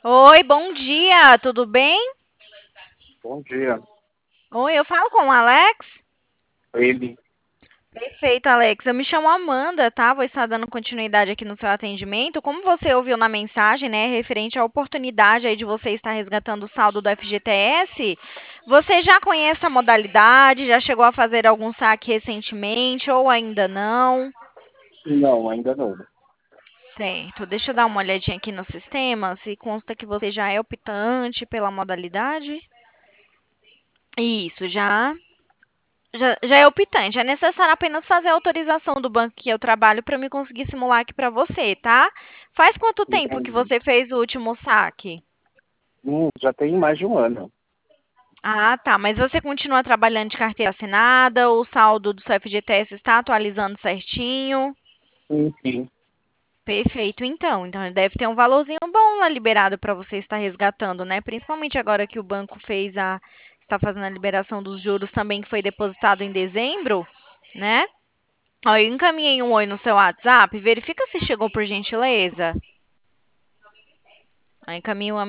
Oi, bom dia, tudo bem? Bom dia. Oi, eu falo com o Alex? Ele, Perfeito, Alex. Eu me chamo Amanda, tá? Vou estar dando continuidade aqui no seu atendimento. Como você ouviu na mensagem, né, referente à oportunidade aí de você estar resgatando o saldo do FGTS, você já conhece a modalidade? Já chegou a fazer algum saque recentemente ou ainda não? não, ainda não. Certo, deixa eu dar uma olhadinha aqui no sistema, se consta que você já é optante pela modalidade. Isso, já é optante. É necessário apenas fazer a autorização do banco que eu trabalho para me conseguir simular aqui para você, tá? Faz quanto tempo que Entendi. você fez o último saque? Já tem mais de um ano. Ah, tá. Mas você continua trabalhando de carteira assinada? O saldo do seu FGTS está atualizando certinho? Enfim, Perfeito, então. Então deve ter um valorzinho bom lá liberado para você estar resgatando, né? Principalmente agora que o banco está fazendo a liberação dos juros também que foi depositado em dezembro, né? Ó, eu encaminhei um oi no seu WhatsApp. Verifica se chegou por gentileza. Aí encaminhei uma